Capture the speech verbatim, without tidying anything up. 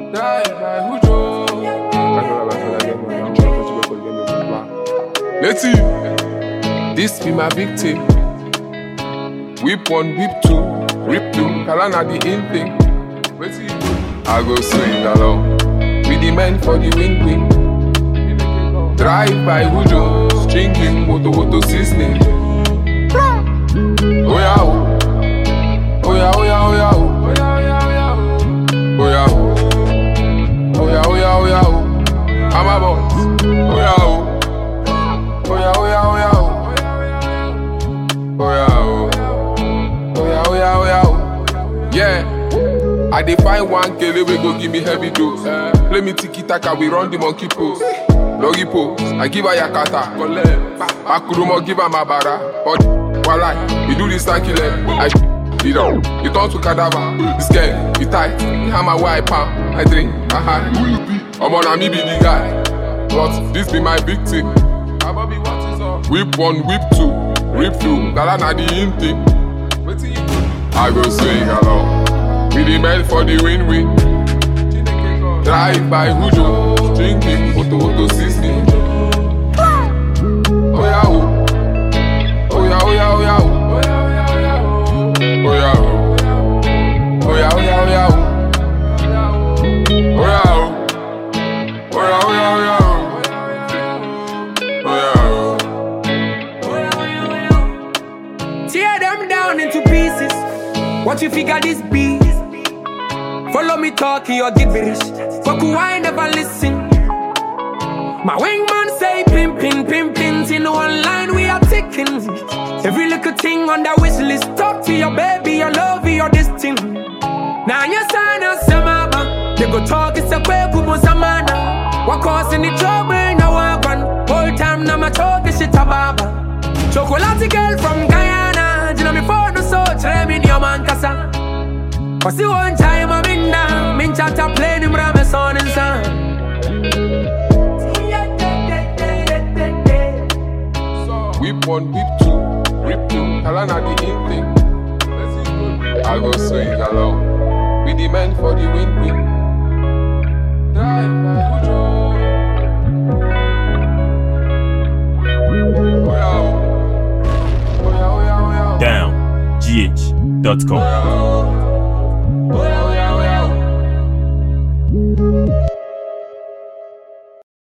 Let's see. This be my victim. Whip one, whip two, rip two. Kalana the in thing. Let's see. I go swing along with the men for the win win. Drive by Hujo, stringing moto moto seasoning. Oh yeah, oh. Oh yeah, oh yeah, oh yeah, oh. Oh yeah, oh. Oh yeah, oh yeah, oh yeah, oh. I'm a boss. Oh yeah, oh. Oh yeah, oh yeah, oh yeah, oh. Oh yeah, oh. Oh yeah, oh yeah, oh yeah, oh. Yeah. I dey find one kele we go give me heavy dose. Play me tiki taka, we run the monkey pose. Doggy pose, I give her yakata. Akurumo give her mabara. But walai, we do this stanky leg. I you know, you turn to cadaver. This girl, you tight, you hammer where I palm. I drink, I hide. Who you be? I'm on me be the guy. But this be my big thing. Whip one, whip two, rip two. Galana the in thing. I go swing along with the men for the win-win. Drive by Hujo, drinking Oto Oto sixteen. Oh yeah, oh. Oh yeah, oh yeah, oh yeah, oh. Oh yeah, oh. Oh yeah, oh yeah, oh yeah, oh. Oh yeah, oh. Oh yeah, oh yeah, oh yeah, oh. Oh yeah, oh. Tear them down into pieces. What you figure this be? Follow me talking or get rich. Fuck who I never listen. My wingman say pin pin pin pins. In one line we are ticking. Every little thing on the wish list. Talk to your baby, your love, your this thing. Now you sign us some abba. They go talk it's a quick kumo samana. What causing the trouble in a wagon? Whole time now my talk is shit a baba. Chocolate girl from Guyana. You know me for no so try me in your man kasa. Cause the one time I'm in now, min chat a play him ram son and son. Whip one, whip two, rip two. Kalana the in thing. I go swing along with the men for the win win. Drive by Hujo. Oh yeah, oh yeah, oh yeah, oh yeah. Down G H dot com.